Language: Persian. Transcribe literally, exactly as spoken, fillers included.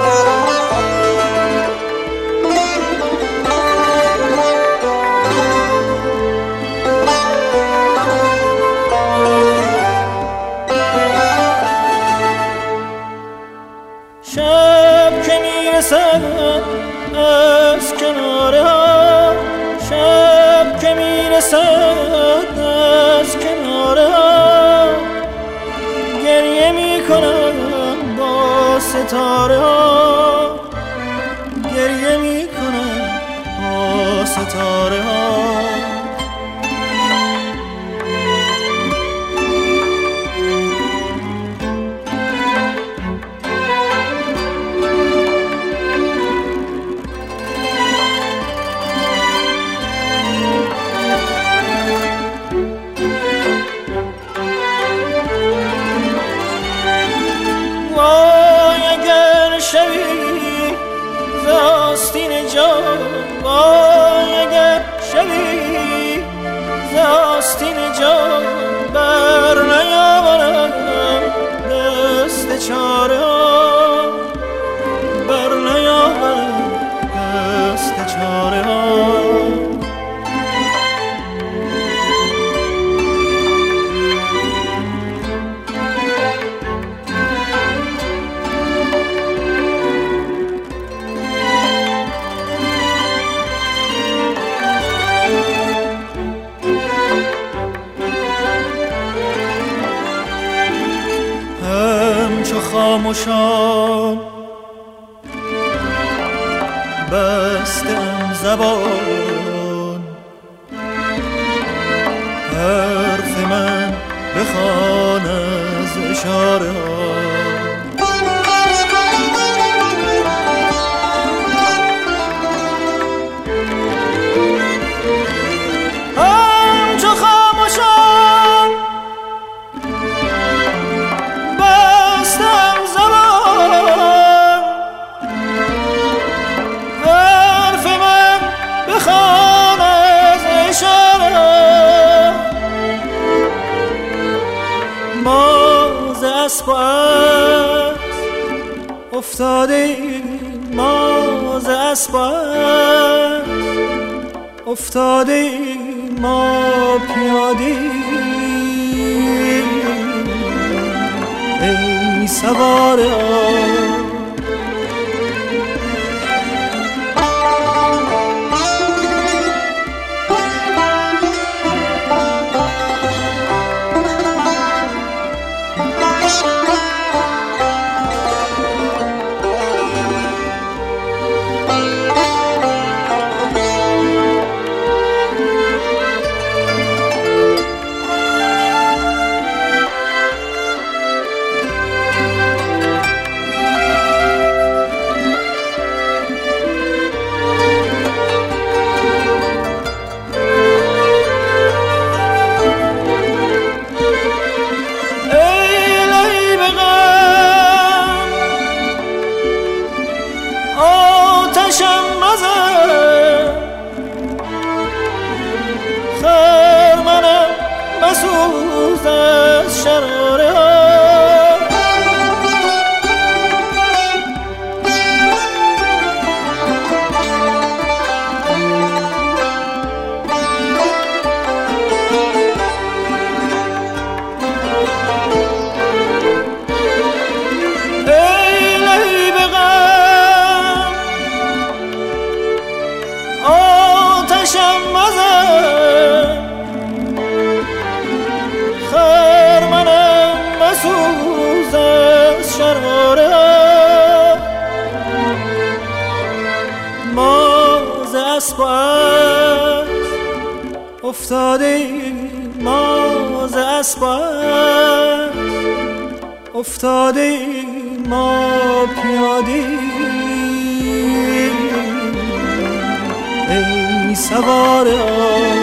شب که میرسد از کناره ها، شب که میرسد از کناره ها، گریه میکنم با ستاره ها، گریه میکنم با ستاره ها. شبی زاستین جان، وای اگر شبی زاستین جان، بر نیاورم دست چاره ها، بر نیاورم دست چاره ها. همچو خاموشان بستم زبان، حرف من بخوان از اشاره ها. همچو خاموشان بستم زبان، حرف من بخوان از اشاره. ما ز اسب و اسب افتاده، ما ز اسب و اسب افتاده، ما پیاده ای سواره ها. آتشم مزن خرمنم مسوز از شراره ها. آتشم مزن خرمنم مسوز از شراره ها. ما ز اسب و اسب افتاده، ما ز اسب و اسب افتاده، ما پیاده ای سواره ها.